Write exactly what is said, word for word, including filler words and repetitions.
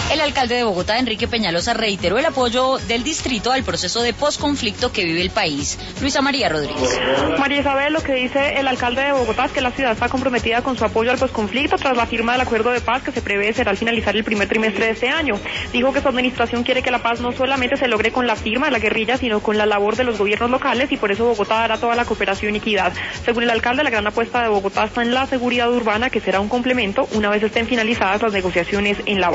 El alcalde de Bogotá, Enrique Peñalosa, reiteró el apoyo del distrito al proceso de posconflicto que vive el país. Luisa María Rodríguez. María Isabel, lo que dice el alcalde de Bogotá es que la ciudad está comprometida con su apoyo al posconflicto tras la firma del acuerdo de paz que se prevé será al finalizar el primer trimestre de este año. Dijo que su administración quiere que la paz no solamente se logre con la firma de la guerrilla, sino con la labor de los gobiernos locales, y por eso Bogotá dará toda la cooperación y equidad. Según el alcalde, la gran apuesta de Bogotá está en la seguridad urbana, que será un complemento una vez estén finalizadas las negociaciones en La Habana.